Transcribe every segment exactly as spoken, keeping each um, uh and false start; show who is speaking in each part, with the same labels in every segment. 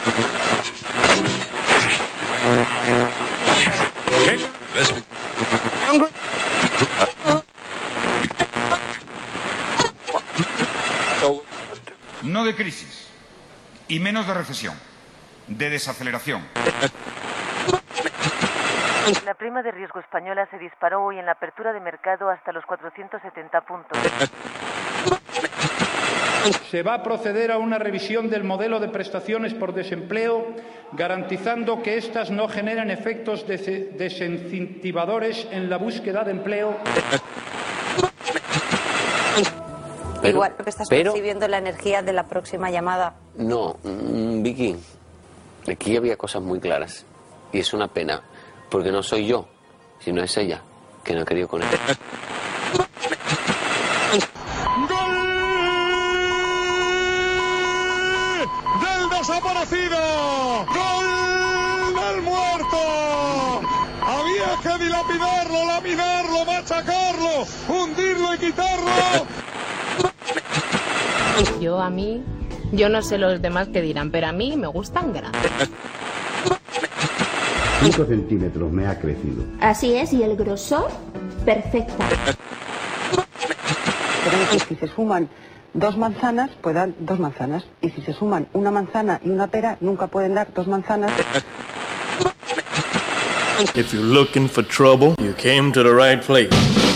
Speaker 1: No de crisis, y menos de recesión, de desaceleración.
Speaker 2: La prima de riesgo española se disparó hoy en la apertura de mercado hasta los cuatrocientos setenta puntos.
Speaker 3: Se va a proceder a una revisión del modelo de prestaciones por desempleo, garantizando que éstas no generen efectos des- desincentivadores en la búsqueda de empleo.
Speaker 4: Pero,
Speaker 5: Igual que estás
Speaker 4: pero,
Speaker 5: percibiendo la energía de la próxima llamada.
Speaker 4: No, mmm, Vicky, aquí había cosas muy claras. Y es una pena, porque no soy yo, sino es ella, que no ha querido con él.
Speaker 6: ¡Gol del desaparecido! ¡Gol del muerto! Había que dilapidarlo, laminarlo, machacarlo, hundirlo y quitarlo.
Speaker 7: Yo a mí, yo no sé los demás que dirán, pero a mí me gustan grandes.
Speaker 8: cinco centímetros me ha crecido.
Speaker 9: Así es, y el grosor, perfecta.
Speaker 10: Pero que si se suman dos manzanas, pues dan dos manzanas. Y si se suman una manzana y una pera, nunca pueden dar dos manzanas.
Speaker 11: If you're looking for trouble, you came to the right place.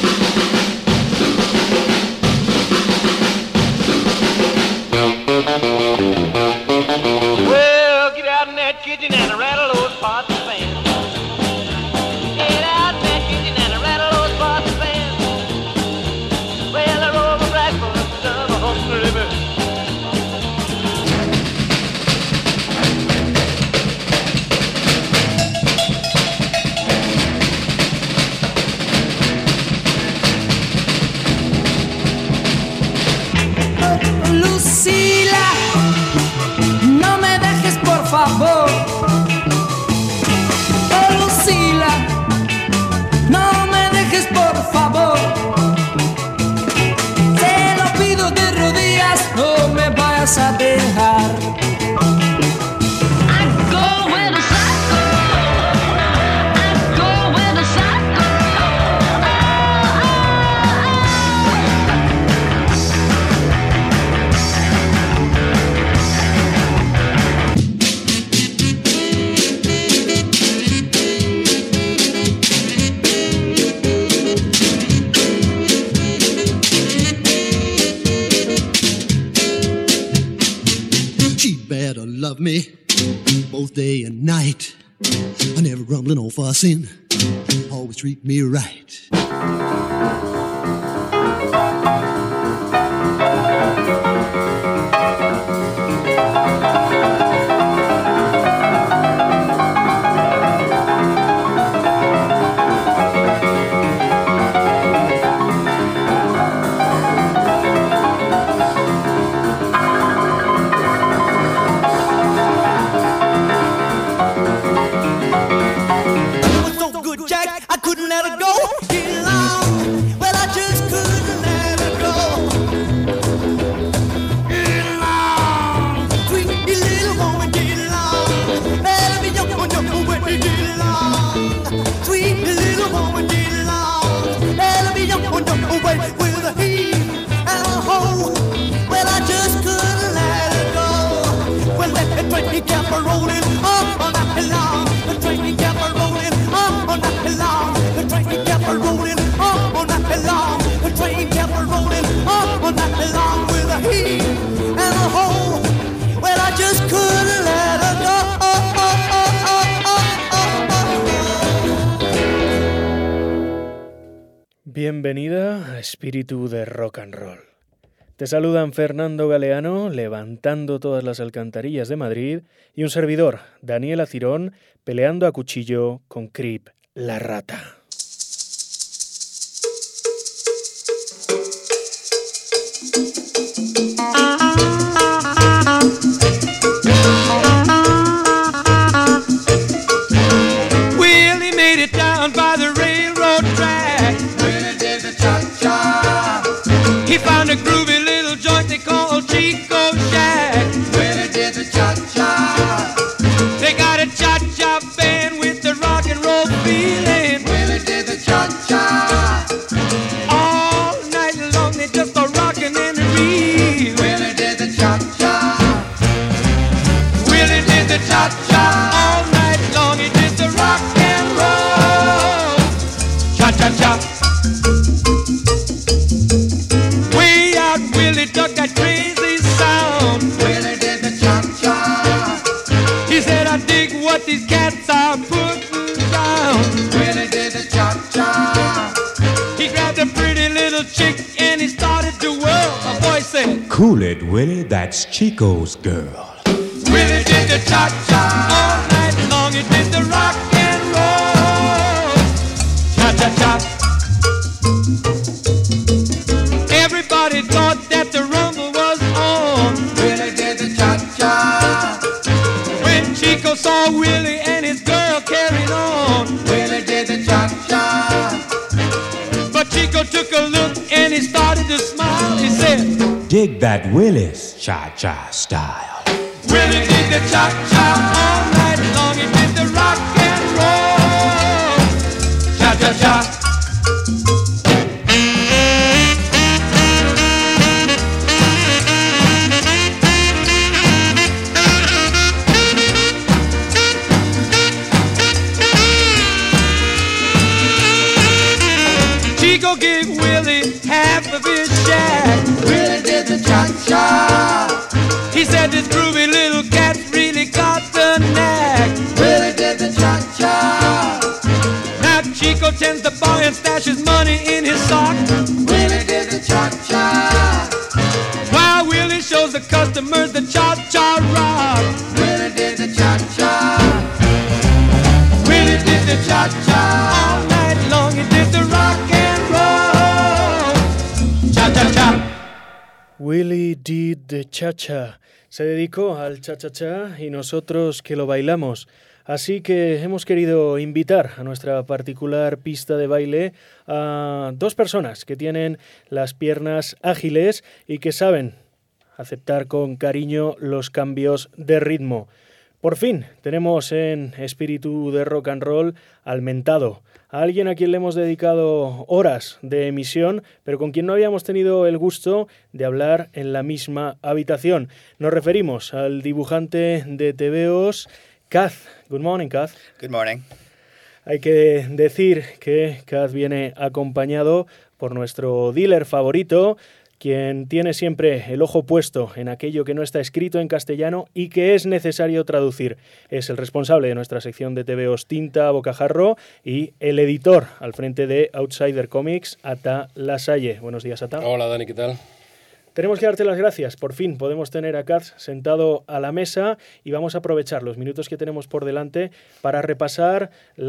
Speaker 12: Well, get out in that kitchen and rattle those pots and pans. Get out in that kitchen and rattle those pots and pans. Well, I roll the breakfast of a hungry bird.
Speaker 13: Lucila, no me dejes por favor. Oh, Lucila, no me dejes por favor. Te lo pido de rodillas, no me vayas a dejar.
Speaker 14: Love me both day and night. I never grumbling or fussing. Always treat me right.
Speaker 15: Bienvenida a Espíritu de Rock and Roll. Te saludan Fernando Galeano, levantando todas las alcantarillas de Madrid, y un servidor, Daniel Acirón, peleando a cuchillo con Creep, la rata.
Speaker 13: Willie made it down by the railroad track. Willie did the cha-cha. He found a groovy little joint they call Chico Shack. Willie did the cha-cha. these cats are putting down. Willie did the cha-cha. He grabbed a pretty little chick and he started to whirl. A voice said,
Speaker 16: Cool it, Willie, that's Chico's girl.
Speaker 13: Willie did the cha-cha. All night long he did the rock and roll. Cha-cha-cha. Everybody thought that the rumble was on. Willie did the cha-cha. When Chico saw Willie and his girl carried on, Willie did the cha-cha. But Chico took a look and he started to smile. He said,
Speaker 16: Dig that Willie's cha-cha style.
Speaker 13: Willie did the cha-cha all night long. He did the rock and roll. Cha-cha-cha. Chico gave Willie half of his shack. Willie did the cha-cha. He said this groovy little cat really got the knack. Willie did the cha-cha. Now Chico tends the bar and stashes money in his sock. Willie did the cha-cha. While Willie shows the customers the cha-cha rock. Willie did the cha-cha. Willie did the cha-cha. All night long he did the rock and roll. Cha-cha-cha.
Speaker 15: Willie did the cha-cha. Se dedicó al cha-cha-cha y nosotros que lo bailamos. Así que hemos querido invitar a nuestra particular pista de baile a dos personas que tienen las piernas ágiles y que saben aceptar con cariño los cambios de ritmo. Por fin tenemos en Espíritu de Rock and Roll al mentado, a alguien a quien le hemos dedicado horas de emisión, pero con quien no habíamos tenido el gusto de hablar en la misma habitación. Nos referimos al dibujante de tebeos, Kaz. Good morning, Kaz.
Speaker 17: Good morning.
Speaker 15: Hay que decir que Kaz viene acompañado por nuestro dealer favorito, quien tiene siempre el ojo puesto en aquello que no está escrito en castellano y que es necesario traducir. Es el responsable de nuestra sección de tebeos Tinta Bocajarro y el editor al frente de Outsider Comics, Ata Lasalle. Buenos días, Ata.
Speaker 18: Hola, Dani, ¿qué tal?
Speaker 15: Tenemos que darte las gracias. Por fin podemos tener a Kaz sentado a la mesa y vamos a aprovechar los minutos que tenemos por delante para repasar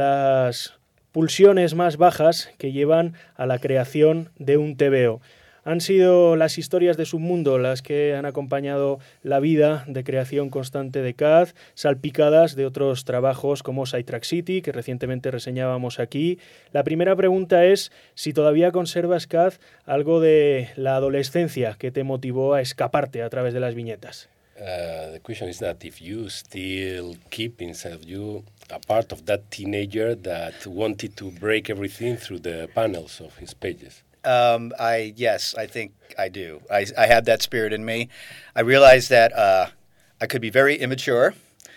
Speaker 15: las pulsiones más bajas que llevan a la creación de un tebeo. Han sido las historias de Submundo las que han acompañado la vida de creación constante de Kaz, salpicadas de otros trabajos como Sidetrack City, que recientemente reseñábamos aquí. La primera pregunta es si todavía conservas, Kaz, algo de la adolescencia que te motivó a escaparte a través de las viñetas.
Speaker 18: Uh, the question is that if you still keep inside of you a part of that teenager that wanted to break everything through the panels of his pages.
Speaker 17: Um, I yes, I think I do. I, I have that spirit in me. I realize that uh, I could be very immature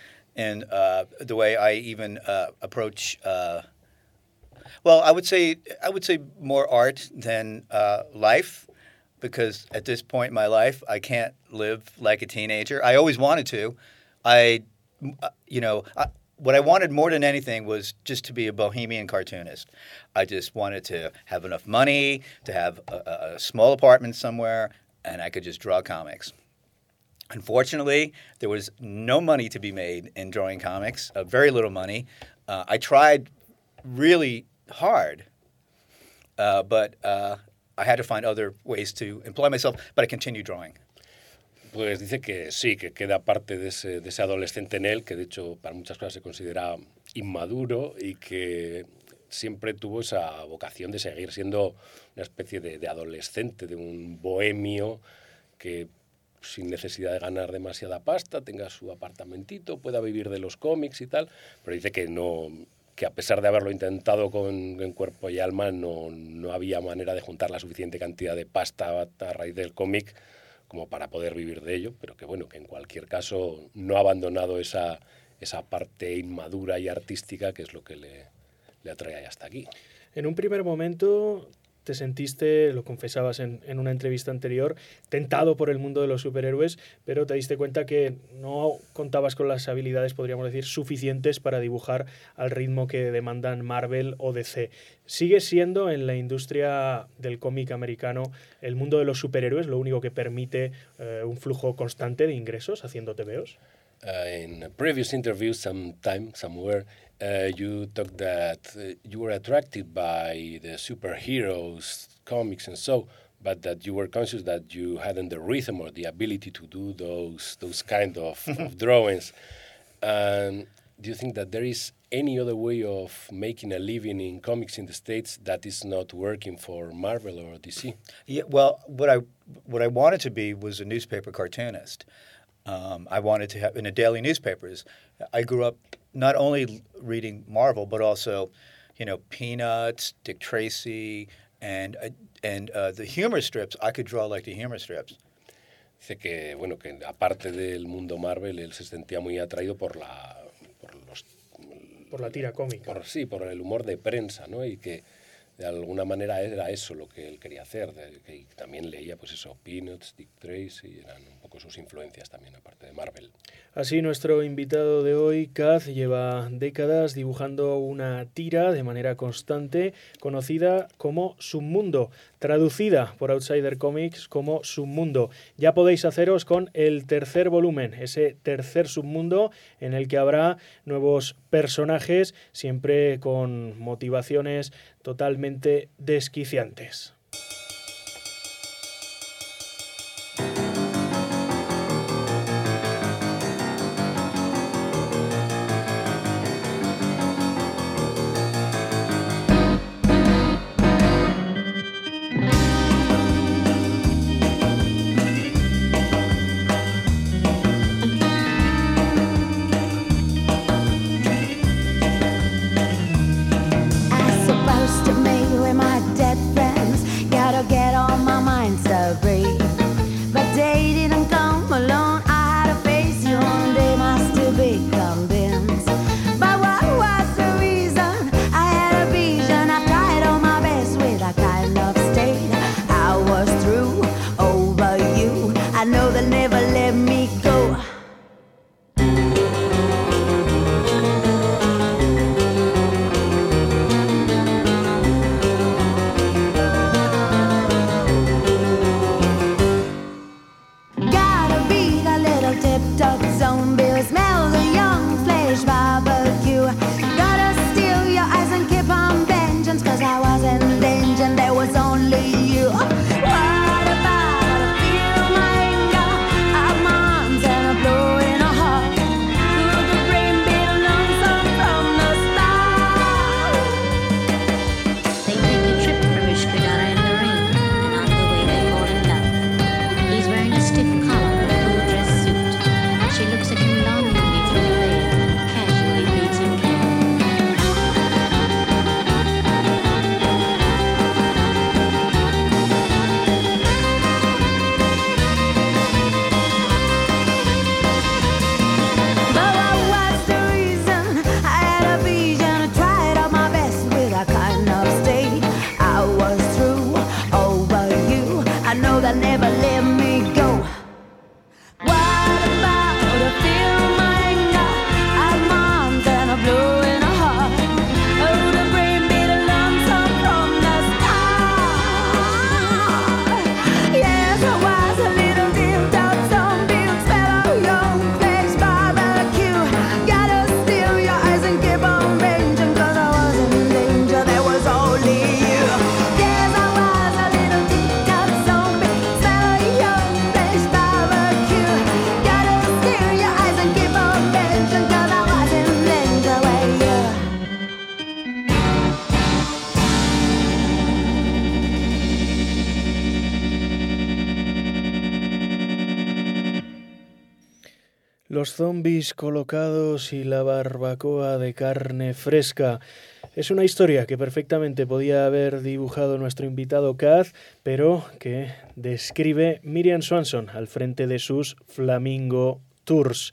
Speaker 17: in uh, the way I even uh, approach. Uh, well, I would say I would say more art than uh, life, because at this point in my life, I can't live like a teenager. I always wanted to. I, you know. I, What I wanted more than anything was just to be a bohemian cartoonist. I just wanted to have enough money, to have a, a small apartment somewhere, and I could just draw comics. Unfortunately, there was no money to be made in drawing comics, uh, very little money. Uh, I tried really hard, uh, but uh, I had to find other ways to employ myself, but I continued drawing.
Speaker 18: Pues dice que sí, que queda parte de ese, de ese adolescente en él, que de hecho para muchas cosas se considera inmaduro y que siempre tuvo esa vocación de seguir siendo una especie de, de adolescente, de un bohemio que sin necesidad de ganar demasiada pasta, tenga su apartamentito, pueda vivir de los cómics y tal, pero dice que no, que a pesar de haberlo intentado con, en cuerpo y alma, no, no había manera de juntar la suficiente cantidad de pasta a raíz del cómic como para poder vivir de ello, pero que bueno, que en cualquier caso no ha abandonado esa, esa parte inmadura y artística que es lo que le, le atrae hasta aquí.
Speaker 15: En un primer momento te sentiste, lo confesabas en, en una entrevista anterior, tentado por el mundo de los superhéroes, pero te diste cuenta que no contabas con las habilidades, podríamos decir, suficientes para dibujar al ritmo que demandan Marvel o D C. ¿Sigue siendo en la industria del cómic americano el mundo de los superhéroes lo único que permite eh, un flujo constante de ingresos haciendo tebeos?
Speaker 18: Uh, in a previous interview, sometime, somewhere, uh, you talked that uh, you were attracted by the superheroes, comics, and so, but that you were conscious that you hadn't the rhythm or the ability to do those those kind of, of drawings. Um, do you think that there is any other way of making a living in comics in the States that is not working for Marvel or D C?
Speaker 17: Yeah, well, what I what I wanted to be was a newspaper cartoonist. Um, I wanted to have in the daily newspapers. I grew up not only reading Marvel, but also, you know, Peanuts, Dick Tracy, and uh, and uh, the humor strips. I could draw like the humor strips.
Speaker 18: Dice que bueno que aparte del mundo Marvel, él se sentía muy atraído por la por los
Speaker 15: por la tira cómica.
Speaker 18: Por, sí, por el humor de prensa, ¿no? Y que de alguna manera era eso lo que él quería hacer, de, que también leía pues eso, Peanuts, Dick Tracy, eran un poco sus influencias también, aparte de Marvel.
Speaker 15: Así nuestro invitado de hoy, Kaz, lleva décadas dibujando una tira de manera constante, conocida como Submundo, traducida por Outsider Comics como Submundo. Ya podéis haceros con el tercer volumen, ese tercer submundo en el que habrá nuevos personajes, siempre con motivaciones totalmente desquiciantes. Los zombies colocados y la barbacoa de carne fresca. Es una historia que perfectamente podía haber dibujado nuestro invitado Kaz, pero que describe Miriam Swanson al frente de sus Flamingo Tours.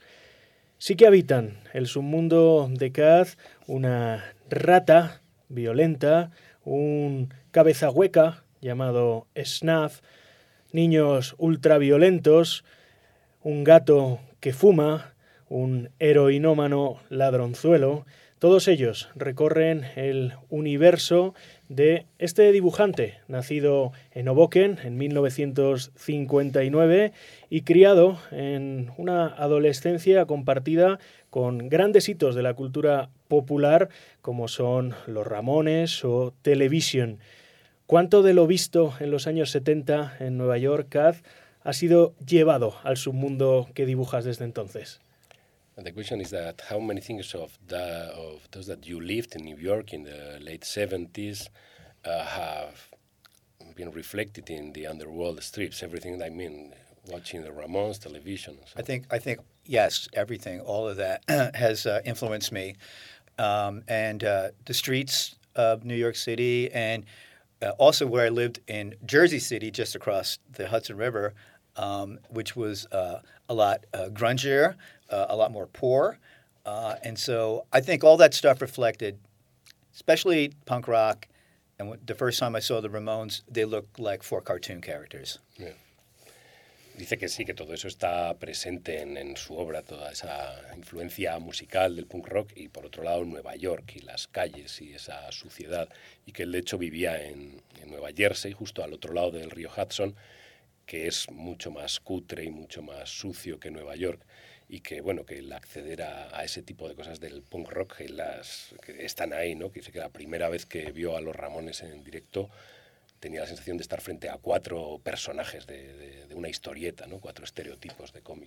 Speaker 15: Sí que habitan el submundo de Kaz una rata violenta, un cabeza hueca llamado Snuff, niños ultraviolentos, un gato que fuma, un heroinómano ladronzuelo. Todos ellos recorren el universo de este dibujante, nacido en Hoboken en mil novecientos cincuenta y nueve y criado en una adolescencia compartida con grandes hitos de la cultura popular como son Los Ramones o Television. ¿Cuánto de lo visto en los años setenta en Nueva York, Kaz, ha sido llevado al submundo que dibujas desde entonces?
Speaker 18: And the question is that how many things of, the, of those that you lived in New York in the late seventies uh, have been reflected in the underworld strips, everything I mean, watching the Ramones, television. So.
Speaker 17: I think, I think, yes, everything, all of that has uh, influenced me. Um, and uh, the streets of New York City and uh, also where I lived in Jersey City, just across the Hudson River, um, which was uh, a lot uh, grungier, uh, a lot more poor. Uh, and so I think all that stuff reflected, especially punk rock. And when, the first time I saw the Ramones, they looked like four cartoon characters.
Speaker 18: Yeah. Dice que sí, que todo eso está presente en, en su obra, toda esa influencia musical del punk rock y por otro lado Nueva York y las calles y esa suciedad y que él de hecho vivía en, en Nueva Jersey, justo al otro lado del río Hudson, que es mucho más cutre y mucho más sucio que Nueva York y que bueno, que el acceder a, a ese tipo de cosas del punk rock que, las, que están ahí, ¿no? Que dice que la primera vez que vio a los Ramones en directo tenía la sensación de estar frente a cuatro personajes de, de, de una historieta, ¿no? Cuatro estereotipos de cómic.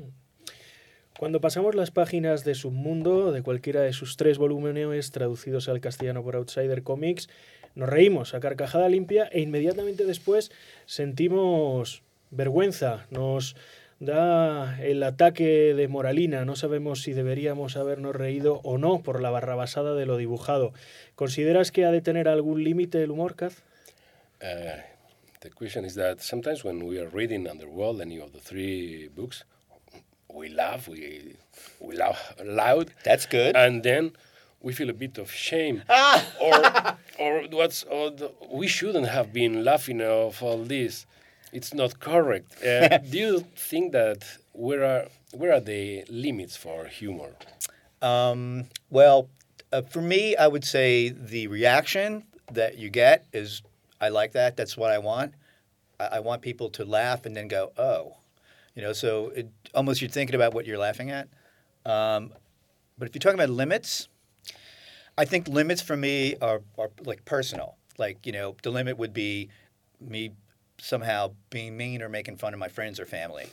Speaker 15: Cuando pasamos las páginas de Submundo, de cualquiera de sus tres volúmenes traducidos al castellano por Outsider Comics, nos reímos a carcajada limpia e inmediatamente después sentimos vergüenza, nos da el ataque de moralina, no sabemos si deberíamos habernos reído o no por la barrabasada de lo dibujado. ¿Consideras que ha de tener algún límite el humor, Kaz?
Speaker 18: Uh, the question is that sometimes when we are reading Underworld, any of the three books, we laugh, we we laugh loud.
Speaker 17: That's good.
Speaker 18: And then we feel a bit of shame,
Speaker 17: ah!
Speaker 18: or or what's or the, we shouldn't have been laughing of all this. It's not correct. Uh, do you think that where are where are the limits for humor?
Speaker 17: Um, well, uh, for me, I would say the reaction that you get is. I like that. That's what I want. I, I want people to laugh and then go, oh. You know, so it, almost you're thinking about what you're laughing at. Um, but if you're talking about limits, I think limits for me are, are like personal. Like, you know, the limit would be me somehow being mean or making fun of my friends or family.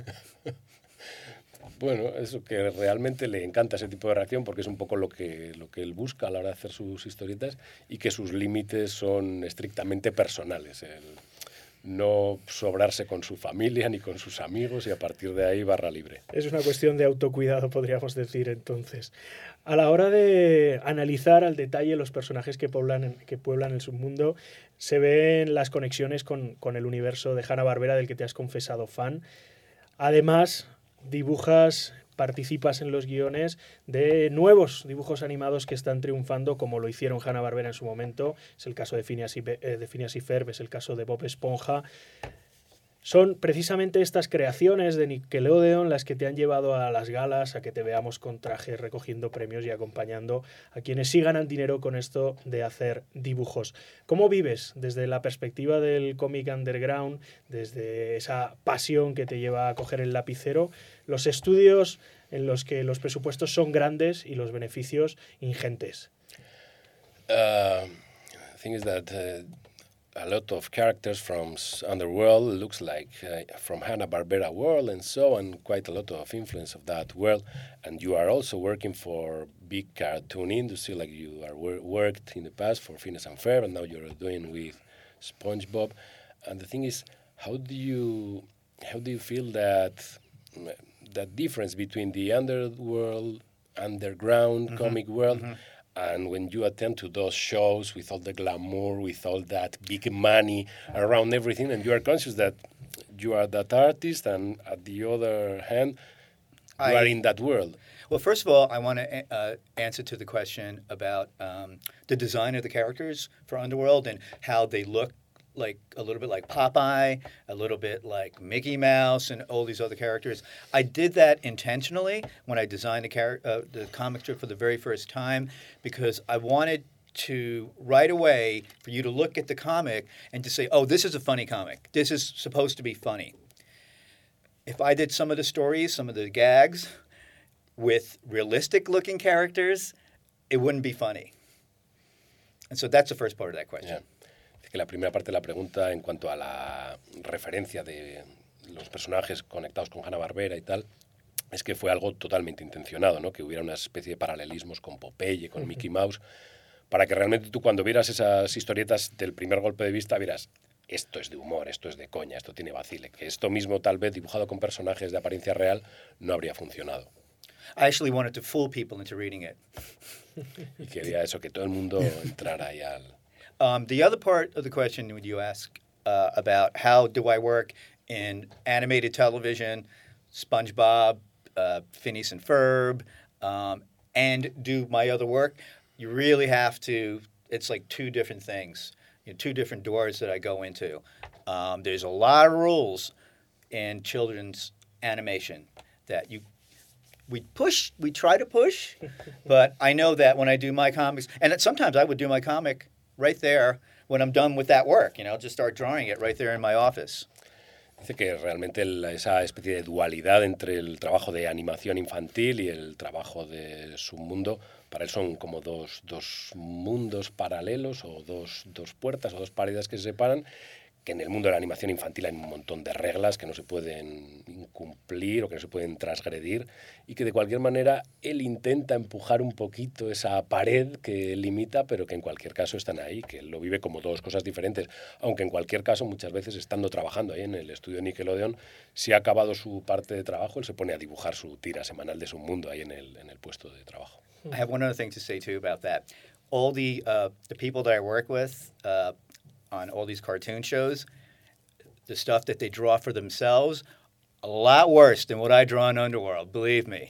Speaker 18: Bueno, eso que realmente le encanta ese tipo de reacción porque es un poco lo que, lo que él busca a la hora de hacer sus historietas y que sus límites son estrictamente personales. El no sobrarse con su familia ni con sus amigos y a partir de ahí barra libre.
Speaker 15: Es una cuestión de autocuidado, podríamos decir entonces. A la hora de analizar al detalle los personajes que pueblan, que pueblan el submundo, se ven las conexiones con, con el universo de Hanna-Barbera del que te has confesado fan. Además, dibujas, participas en los guiones de nuevos dibujos animados que están triunfando, como lo hicieron Hanna-Barbera en su momento. Es el caso de Phineas y, eh, de Phineas y Ferb, es el caso de Bob Esponja. Son precisamente estas creaciones de Nickelodeon las que te han llevado a las galas, a que te veamos con trajes recogiendo premios y acompañando a quienes sí ganan dinero con esto de hacer dibujos. ¿Cómo vives desde la perspectiva del cómic underground, desde esa pasión que te lleva a coger el lapicero, los estudios en los que los presupuestos son grandes y los beneficios ingentes?
Speaker 18: Uh, the thing is that uh... a lot of characters from Underworld looks like uh, from Hanna-Barbera world and so on, quite a lot of influence of that world. And you are also working for big cartoon industry, like you are wor- worked in the past for Phineas and Ferb, and now you're doing with SpongeBob. And the thing is, how do you how do you feel that that difference between the underworld, underground mm-hmm. comic world? Mm-hmm. And when you attend to those shows with all the glamour, with all that big money around everything, and you are conscious that you are that artist, and at the other hand, you I, are in that world.
Speaker 17: Well, first of all, I want to uh, answer to the question about um, the design of the characters for Underworld and how they look like a little bit like Popeye, a little bit like Mickey Mouse, and all these other characters. I did that intentionally when I designed the, char- uh, the comic strip for the very first time, because I wanted to right away for you to look at the comic and to say, oh, this is a funny comic. This is supposed to be funny. If I did some of the stories, some of the gags with realistic-looking characters, it wouldn't be funny. And so that's the first part of that question.
Speaker 18: Yeah. Que la primera parte de la pregunta en cuanto a la referencia de los personajes conectados con Hanna-Barbera y tal, es que fue algo totalmente intencionado, ¿no? Que hubiera una especie de paralelismos con Popeye, con Mickey Mouse, para que realmente tú cuando vieras esas historietas del primer golpe de vista vieras, esto es de humor, esto es de coña, esto tiene vacile, que esto mismo tal vez dibujado con personajes de apariencia real no habría funcionado.
Speaker 17: I actually wanted to fool people into reading it.
Speaker 18: Y quería eso, que todo el mundo entrara ahí al...
Speaker 17: Um, the other part of the question when you ask uh, about how do I work in animated television, SpongeBob, uh, Phineas and Ferb, um, and do my other work, you really have to, it's like two different things, you know, two different doors that I go into. Um, there's a lot of rules in children's animation that you, we push, we try to push, but I know that when I do my comics, and sometimes I would do my comic right there when I'm done with that work, you know, just start drawing it right there in my office.
Speaker 18: Dice que realmente el, esa especie de dualidad entre el trabajo de animación infantil y el trabajo de su mundo, para él son como dos, dos mundos paralelos o dos, dos puertas o dos paredes que se separan, que en el mundo de la animación infantil hay un montón de reglas que no se pueden incumplir o que no se pueden transgredir y que de cualquier manera él intenta empujar un poquito esa pared que limita, pero que en cualquier caso están ahí, que él lo vive como dos cosas diferentes, aunque en cualquier caso muchas veces estando trabajando ahí en el estudio Nickelodeon, si ha acabado su parte de trabajo, él se pone a dibujar su tira semanal de su mundo ahí en el, en el puesto de trabajo.
Speaker 17: I have one other thing to say too about that. All the, uh, the people that I work with, uh, on all these cartoon shows, the stuff that they draw for themselves, a lot worse than what I draw in Underworld, believe me.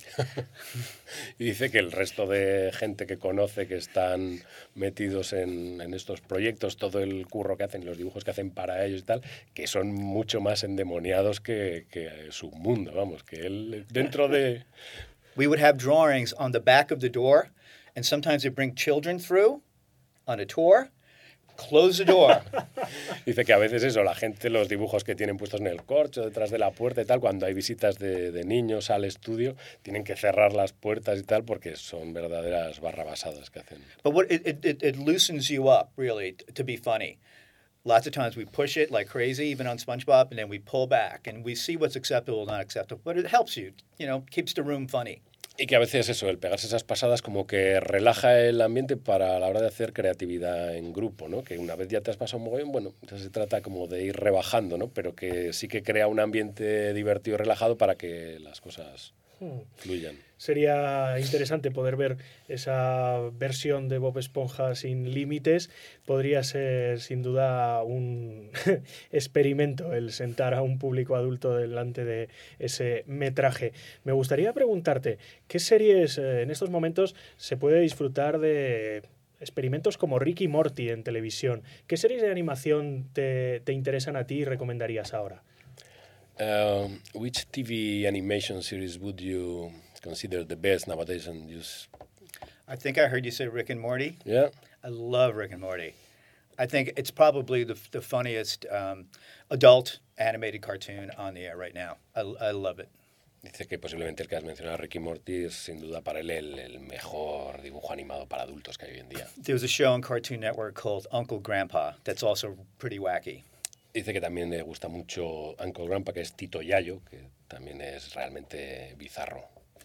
Speaker 18: Y dice que el resto de gente que conoce que están metidos en, en estos proyectos, todo el curro que hacen, los dibujos que hacen para ellos y tal, que son mucho más endemoniados que, que su mundo, vamos, que él dentro de...
Speaker 17: We would have drawings on the back of the door, and sometimes they bring children through on a tour. Close the door.
Speaker 18: Dice que a veces eso, la gente, los dibujos que tienen puestos en el corcho, detrás de la puerta y tal, cuando hay visitas de, de niños al estudio, tienen que cerrar las puertas y tal porque son verdaderas barrabasadas que hacen.
Speaker 17: But what it, it, it loosens you up, really, to be funny. Lots of times we push it like crazy, even on SpongeBob, and then we pull back, and we see what's acceptable and not acceptable. But it helps you, you know, keeps the room funny.
Speaker 18: Y que a veces eso, el pegarse esas pasadas como que relaja el ambiente para la hora de hacer creatividad en grupo, ¿no? Que una vez ya te has pasado un mogollón, bueno, ya se trata como de ir rebajando, ¿no? Pero que sí que crea un ambiente divertido y relajado para que las cosas fluyan.
Speaker 15: Sería interesante poder ver esa versión de Bob Esponja sin límites. Podría ser sin duda un experimento el sentar a un público adulto delante de ese metraje. Me gustaría preguntarte, ¿qué series eh, en estos momentos se puede disfrutar de experimentos como Rick y Morty en televisión? ¿Qué series de animación te, te interesan a ti y recomendarías ahora?
Speaker 18: Uh, which T V animation series would you consider the best nowadays and use?
Speaker 17: I think I heard you say Rick and Morty.
Speaker 18: Yeah.
Speaker 17: I love Rick and Morty. I think it's probably the, the funniest um, adult animated cartoon on the air right now. I, I love it.
Speaker 18: Dice que posiblemente el que has mencionado, Rick y Morty, es sin duda para él el, el mejor dibujo animado para adultos que hay hoy en día.
Speaker 17: There was a show on Cartoon Network called Uncle Grandpa that's also pretty wacky.
Speaker 18: Dice que también le gusta mucho Uncle Grandpa, que es Tito Yayo, que también es realmente bizarro.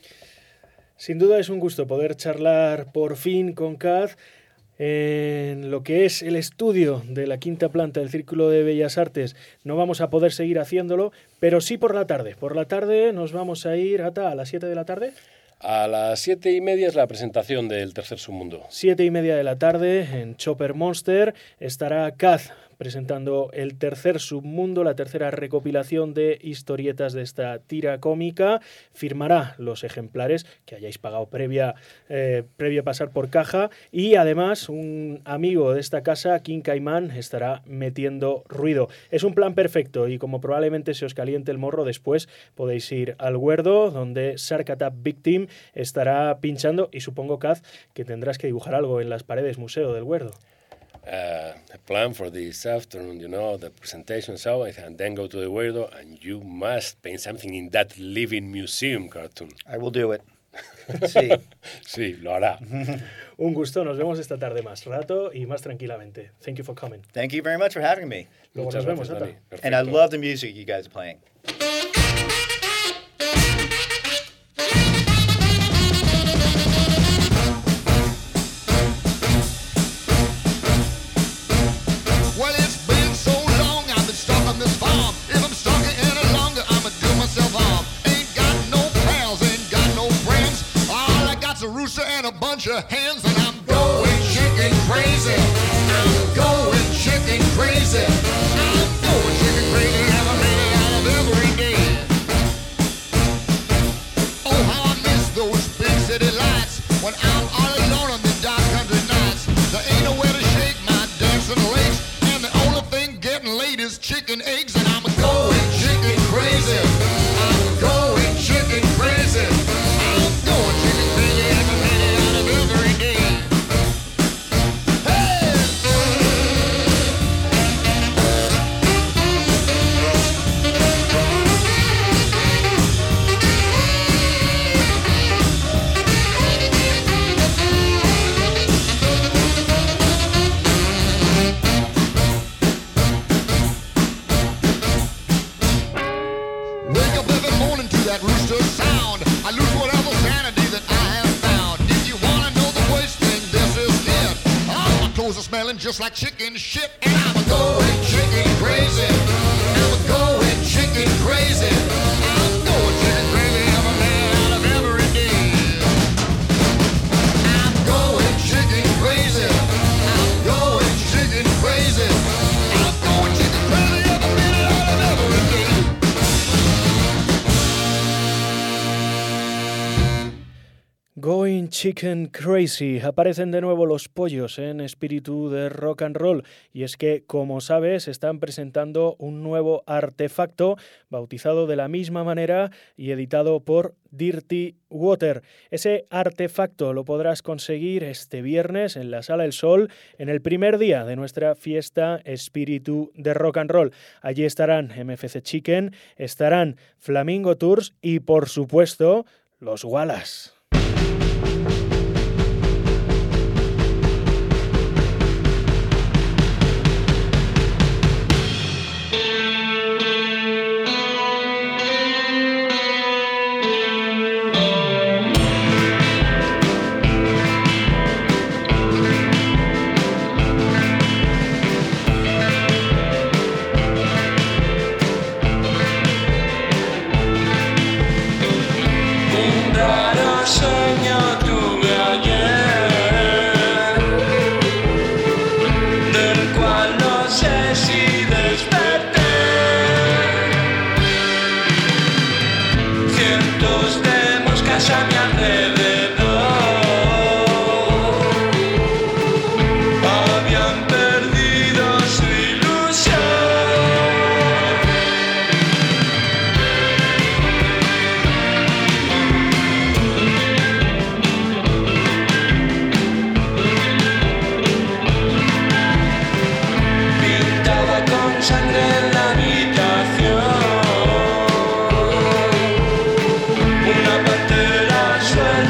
Speaker 15: Sin duda es un gusto poder charlar por fin con Kaz en lo que es el estudio de la quinta planta del Círculo de Bellas Artes. No vamos a poder seguir haciéndolo, pero sí por la tarde. Por la tarde nos vamos a ir hasta a las siete de la tarde.
Speaker 18: A las siete y media es la presentación del Tercer Submundo.
Speaker 15: Siete y media de la tarde en Chopper Monster estará Kaz presentando el tercer submundo, la tercera recopilación de historietas de esta tira cómica. Firmará los ejemplares que hayáis pagado previa, eh, previa a pasar por caja, y además un amigo de esta casa, King Caimán, estará metiendo ruido. Es un plan perfecto y como probablemente se os caliente el morro después, podéis ir al Huerdo, donde Shark Attack Victim estará pinchando, y supongo, Kaz, que tendrás que dibujar algo en las paredes museo del Huerdo.
Speaker 18: Uh, a plan for this afternoon, you know, the presentation show, and then go to the Huerdo, and you must paint something in that living museum cartoon.
Speaker 17: I will do it. Sí.
Speaker 18: Sí, lo hará.
Speaker 15: Un gusto, nos vemos esta tarde más rato y más tranquilamente. Thank you for coming.
Speaker 17: Thank you very much for having me.
Speaker 15: Luego nos vemos,
Speaker 18: Dani.
Speaker 17: And I love the music you guys are playing.
Speaker 6: Well, it's been so long I've been stuck on this farm. If I'm stuck any longer, I'ma do myself harm. Ain't got no pals, ain't got no friends. All I got's a rooster and a bunch of hens, and I'm going chicken crazy. I'm going chicken crazy. I'm going chicken crazy every minute out of every day. Oh, how I miss those big city lights when I'm all alone on the dark country nights. There ain't nowhere to shake my dancing legs. Getting late is chicken eggs, and I'm going chicken crazy. I'm going chicken crazy. I'm going chicken crazy every minute out of every day. Hey! That rooster sound, I lose whatever sanity that I have found. If you wanna know the worst thing, this is it. All my clothes are smelling just like chicken shit, and I'm a going chicken crazy. I'm a going chicken crazy. I'm going chicken crazy every minute out of every day. I'm going chicken crazy. I'm going chicken crazy. I'm going chicken crazy every minute out of every day.
Speaker 15: Going Chicken Crazy. Aparecen de nuevo los pollos en espíritu de rock and roll, y es que, como sabes, están presentando un nuevo artefacto bautizado de la misma manera y editado por Dirty Water. Ese artefacto lo podrás conseguir este viernes en la Sala El Sol, en el primer día de nuestra fiesta espíritu de rock and roll. Allí estarán M F C Chicken, estarán Flamingo Tours y, por supuesto, los Wallace.
Speaker 13: Una pantera suelta.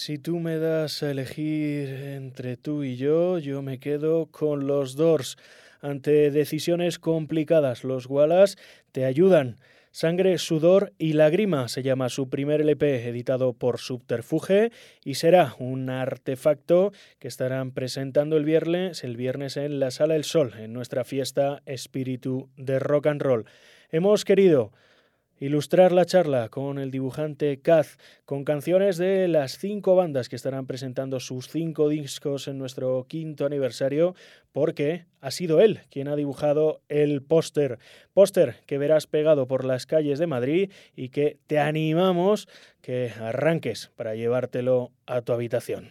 Speaker 15: Si tú me das a elegir entre tú y yo, yo me quedo con los Doors. Ante decisiones complicadas, los Wallace te ayudan. Sangre, sudor y lágrima se llama su primer L P, editado por Subterfuge, y será un artefacto que estarán presentando el viernes, el viernes en la Sala El Sol, en nuestra fiesta Espíritu de Rock and Roll. Hemos querido ilustrar la charla con el dibujante Kaz, con canciones de las cinco bandas que estarán presentando sus cinco discos en nuestro quinto aniversario, porque ha sido él quien ha dibujado el póster. Póster que verás pegado por las calles de Madrid y que te animamos que arranques para llevártelo a tu habitación.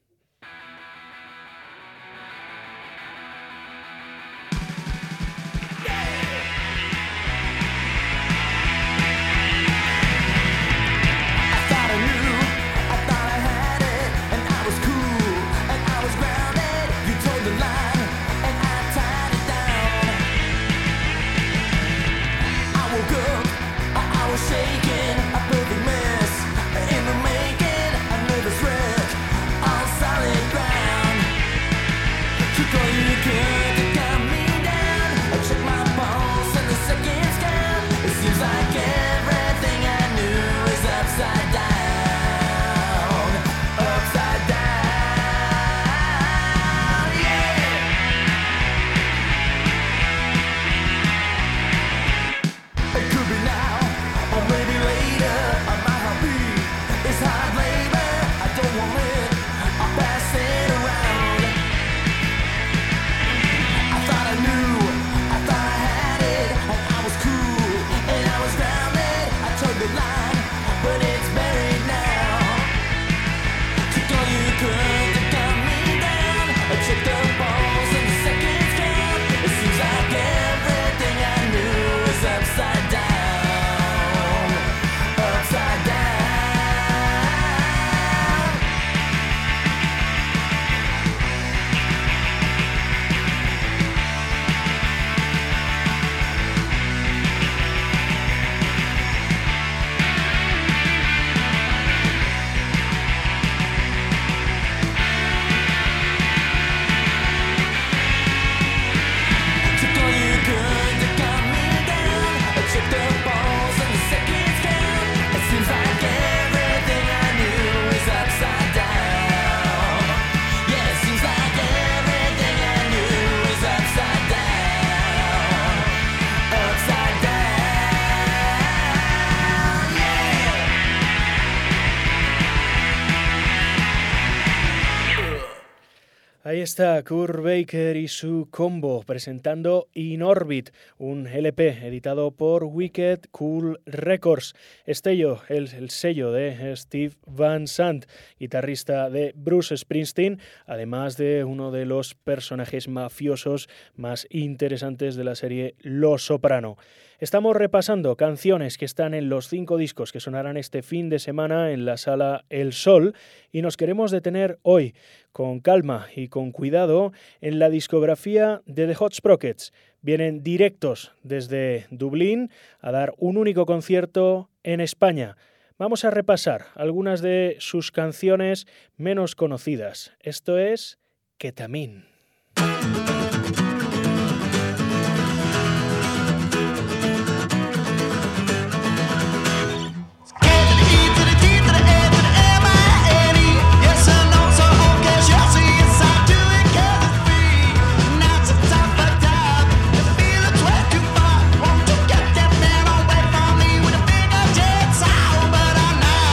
Speaker 15: Ahí está Kurt Baker y su combo presentando In Orbit, un L P editado por Wicked Cool Records. Estello, el, el sello de Steve Van Sant, guitarrista de Bruce Springsteen, además de uno de los personajes mafiosos más interesantes de la serie Los Soprano. Estamos repasando canciones que están en los cinco discos que sonarán este fin de semana en la Sala El Sol y nos queremos detener hoy con calma y con cuidado en la discografía de The Hot Sprockets. Vienen directos desde Dublín a dar un único concierto en España. Vamos a repasar algunas de sus canciones menos conocidas. Esto es Ketamine.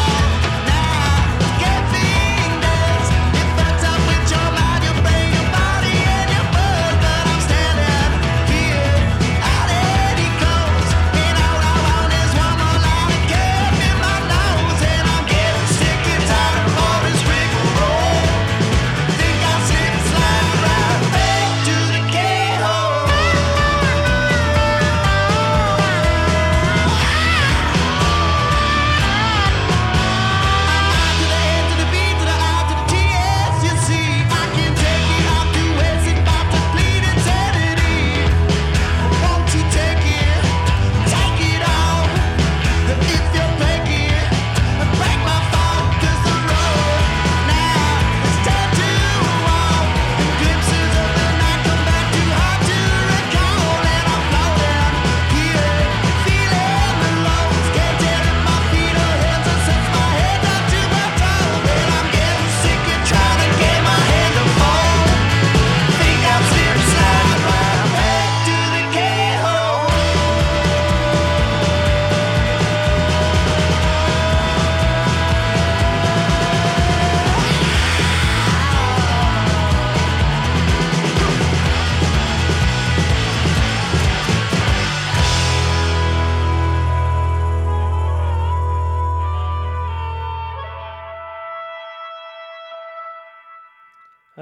Speaker 6: Bye.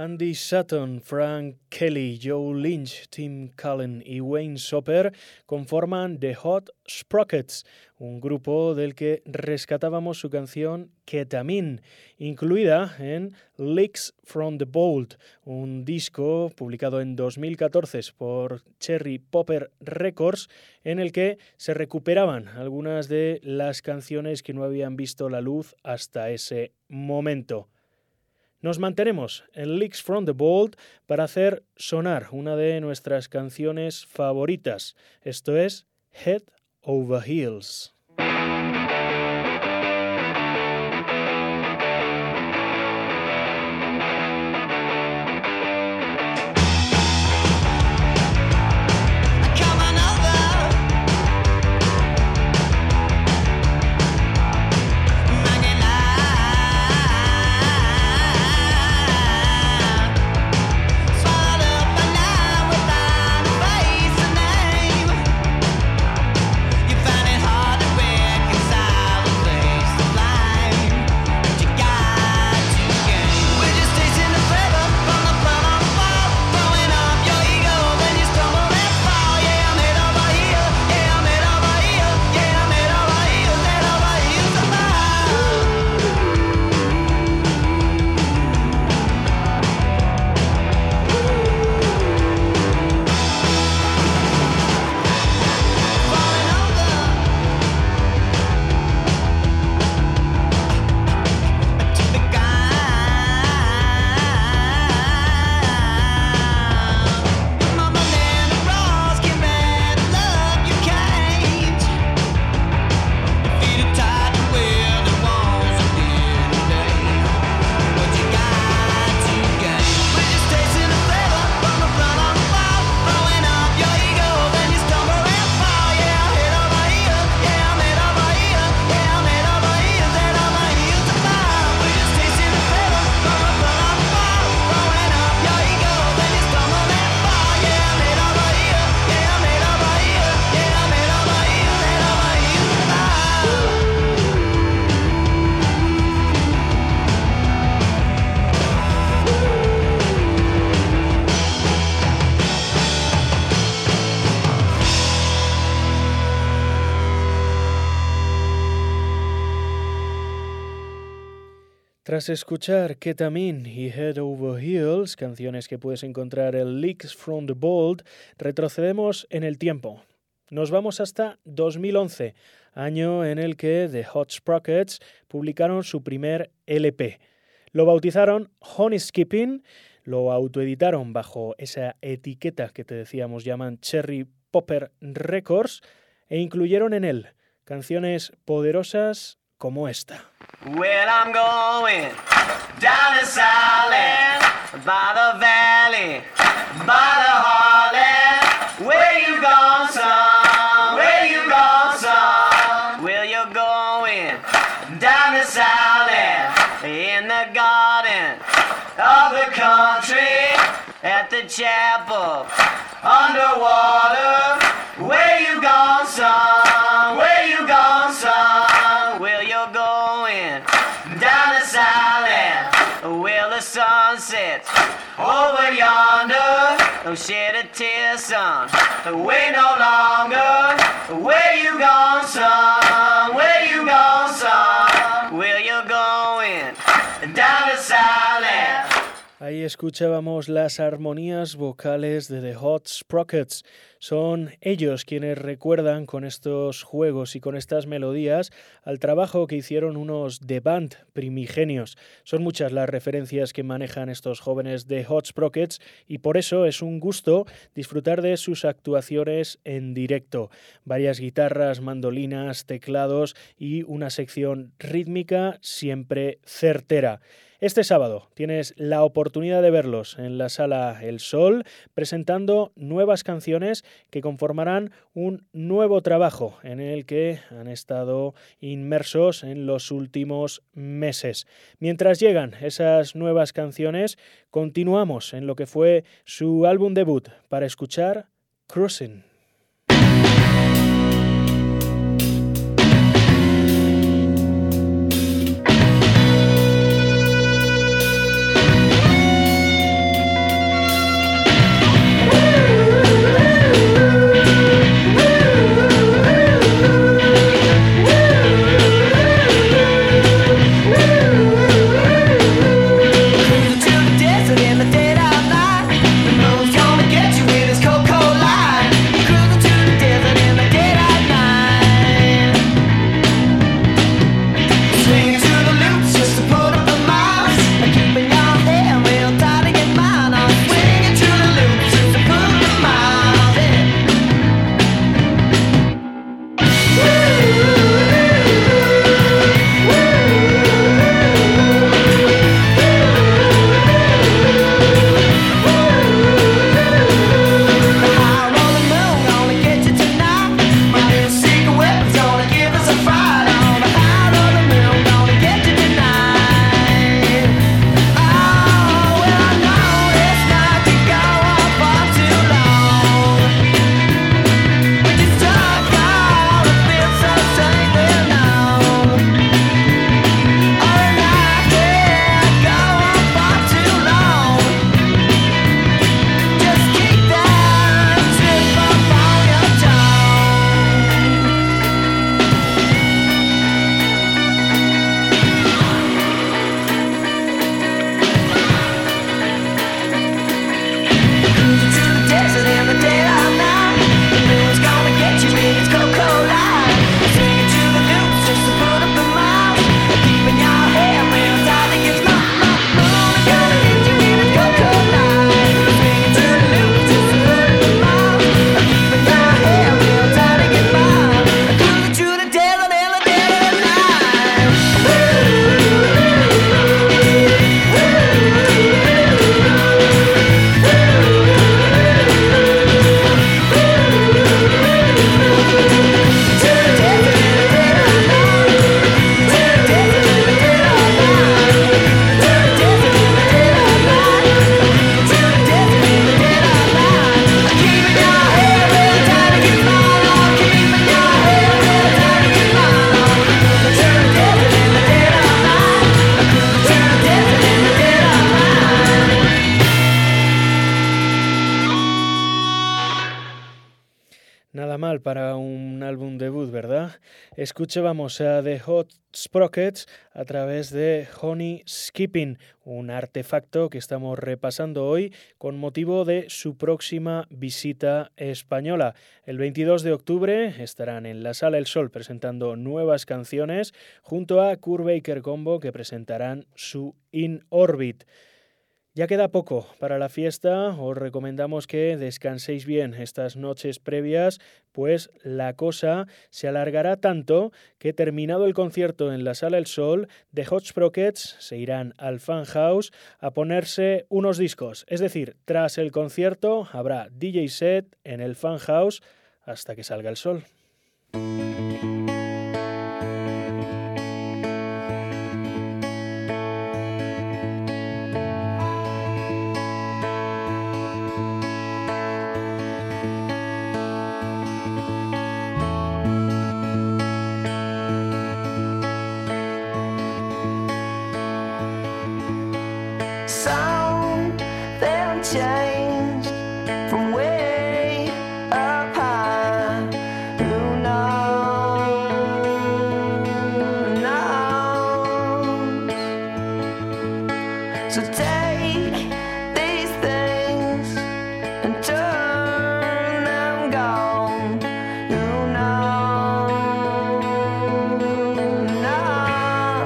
Speaker 15: Andy Sutton, Frank Kelly, Joe Lynch, Tim Cullen y Wayne Soper conforman The Hot Sprockets, un grupo del que rescatábamos su canción Ketamine, incluida en Licks from the Vault, un disco publicado en dos mil catorce por Cherry Popper Records, en el que se recuperaban algunas de las canciones que no habían visto la luz hasta ese momento. Nos mantenemos en Licks from the Vault para hacer sonar una de nuestras canciones favoritas. Esto es Head Over Heels. Tras escuchar Ketamine y Head Over Heels, canciones que puedes encontrar en Licks from the Vault, retrocedemos en el tiempo. Nos vamos hasta dos mil once, año en el que The Hot Sprockets publicaron su primer L P. Lo bautizaron Honey Skipping, lo autoeditaron bajo esa etiqueta que te decíamos llaman Cherry Popper Records e incluyeron en él canciones poderosas como esta.
Speaker 12: Well, I'm going down to Southland, by the valley, by the heartland. Where you gone, son? Where you gone, son? Well, you're going down to Southland, in the garden of the country, at the chapel, underwater. Where you gone, son? Where you gone, son? Well, you're going down to Southland, where the sun sets over yonder. Don't shed a tear, son, wait no longer. Where you gone, son? Where you gone, son? Well, you're going down to Southland.
Speaker 15: Ahí escuchábamos las armonías vocales de The Hot Sprockets. Son ellos quienes recuerdan con estos juegos y con estas melodías al trabajo que hicieron unos The Band primigenios. Son muchas las referencias que manejan estos jóvenes de Hot Sprockets y por eso es un gusto disfrutar de sus actuaciones en directo. Varias guitarras, mandolinas, teclados y una sección rítmica siempre certera. Este sábado tienes la oportunidad de verlos en la Sala El Sol presentando nuevas canciones que conformarán un nuevo trabajo en el que han estado inmersos en los últimos meses. Mientras llegan esas nuevas canciones, continuamos en lo que fue su álbum debut para escuchar Cruising. Nada mal para un álbum debut, ¿verdad? Escuchábamos a The Hot Sprockets a través de Honey Skipping, un artefacto que estamos repasando hoy con motivo de su próxima visita española. El veintidós de octubre estarán en la Sala El Sol presentando nuevas canciones junto a Kurt Baker Combo, que presentarán su In Orbit. Ya queda poco para la fiesta, os recomendamos que descanséis bien estas noches previas, pues la cosa se alargará tanto que terminado el concierto en la Sala El Sol, The Hot Sprockets se irán al Fan House a ponerse unos discos. Es decir, tras el concierto habrá D J set en el Fan House hasta que salga el sol.
Speaker 13: Change from way up high. Who knows? knows? So take these things and turn them gone. Who knows? knows?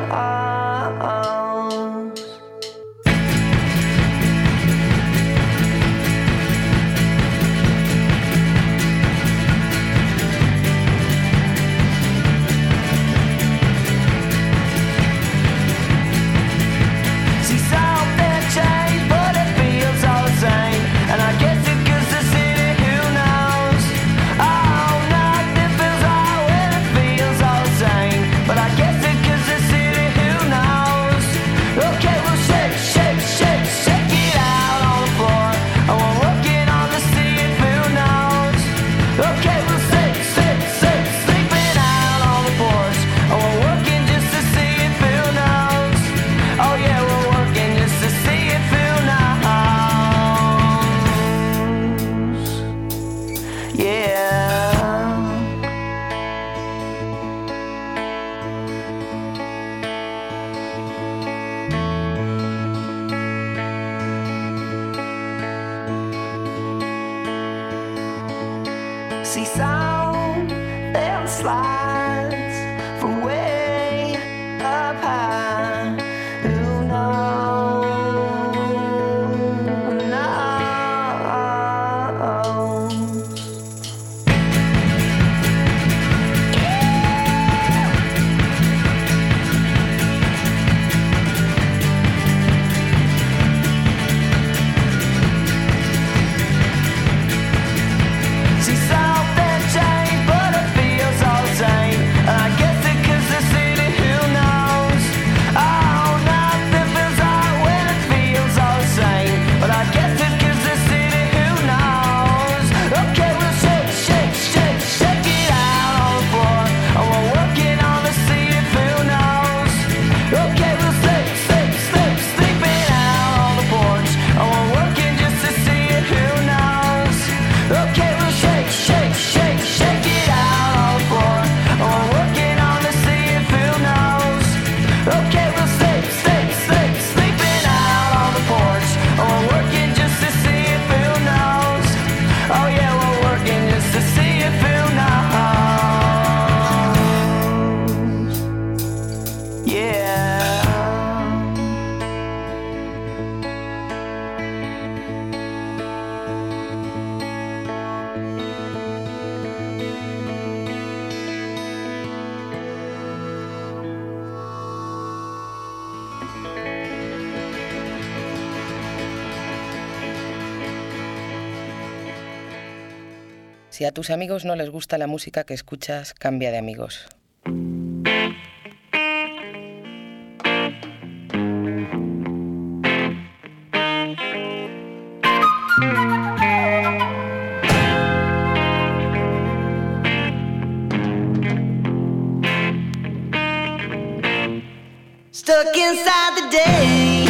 Speaker 13: See sound and slides from way up high. Who knows? knows? See sound and change, but it feels all the same. And I guess it 'cause the city, who knows? Oh, nothing feels right when it feels all the same. But I guess it 'cause the city, who knows? Okay, we'll shake, shake, shake, shake it out on the floor. And we're working on the sea, if who knows? Okay, we'll sleep, sleep, sleep, sleeping out on the porch. And we're working just to see it, who knows? Okay, we'll shake, shake, shake, shake it out on the floor. And we're working on the sea, if who knows? Okay, we'll sleep, sleep, sleep, sleeping out on the porch. And we're working just to see if who knows? Oh yeah, we're working just to see if who knows? Yeah.
Speaker 19: Si a tus amigos no les gusta la música que escuchas, cambia de amigos.
Speaker 13: Stuck inside the day,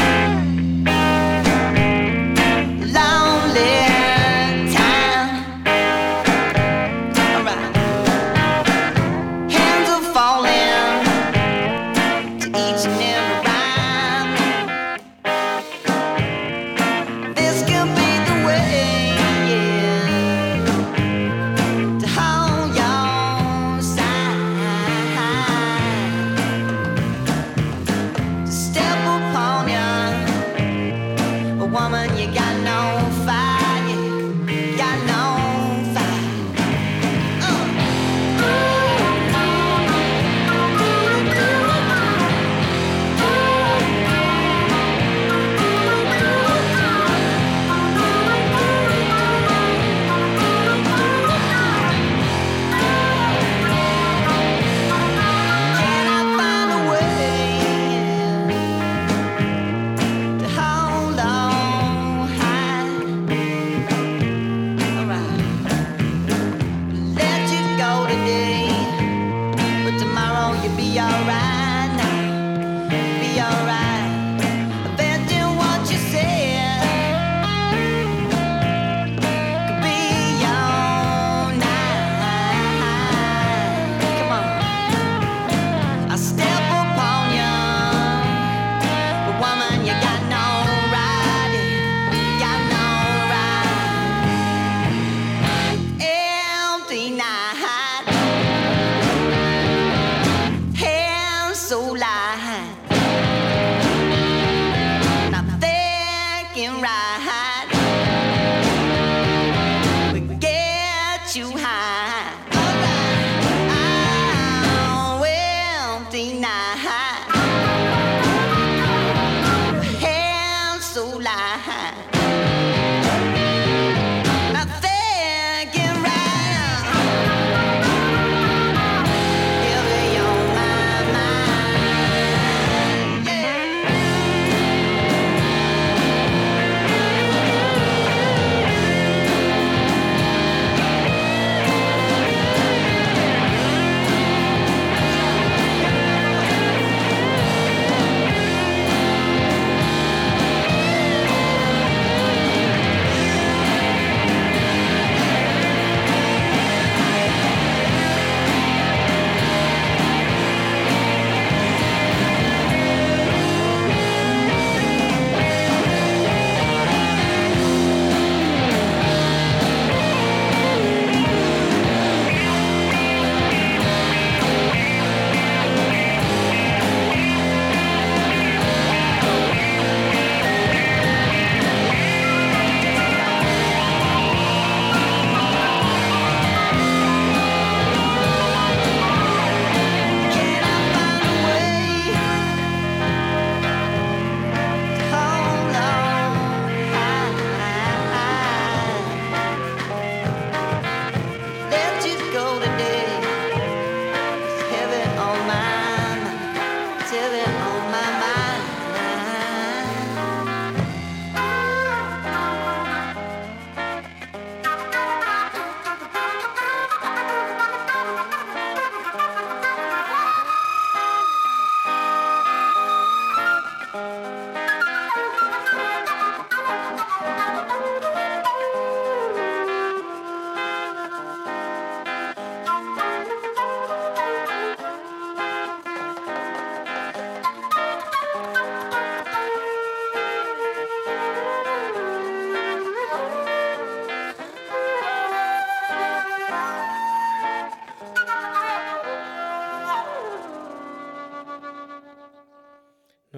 Speaker 13: lonely time.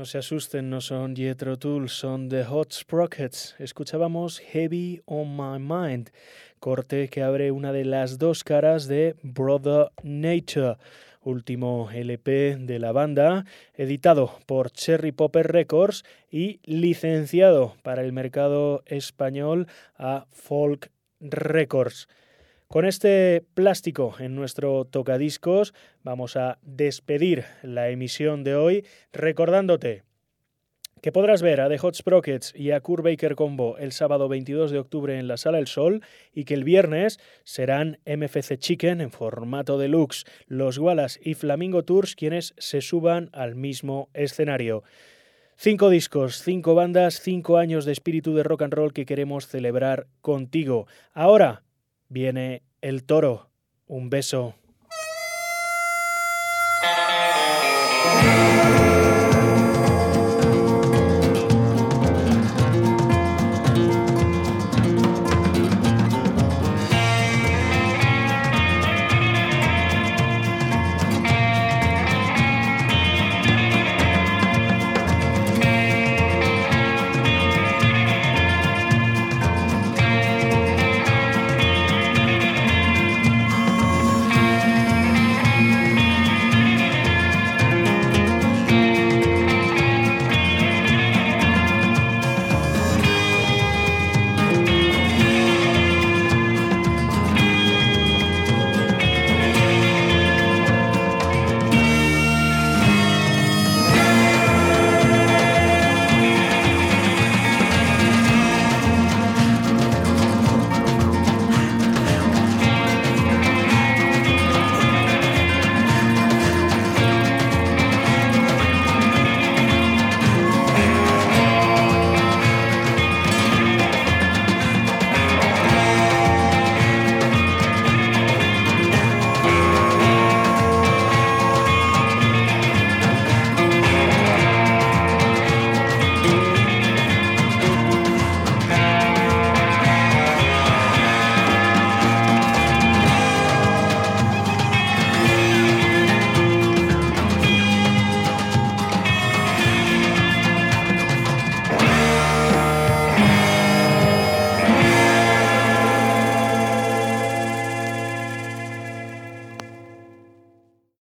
Speaker 15: No se asusten, no son Jethro Tull, son The Hot Sprockets. Escuchábamos Heavy on My Mind, corte que abre una de las dos caras de Brother Nature, último L P de la banda, editado por Cherry Popper Records y licenciado para el mercado español a Folk Records. Con este plástico en nuestro tocadiscos vamos a despedir la emisión de hoy recordándote que podrás ver a The Hot Sprockets y a Kurt Baker Combo el sábado veintidós de octubre en la Sala El Sol y que el viernes serán M F C Chicken en formato deluxe, Los Wallace y Flamingo Tours quienes se suban al mismo escenario. Cinco discos, cinco bandas, cinco años de espíritu de rock and roll que queremos celebrar contigo. Ahora viene El Toro. Un beso.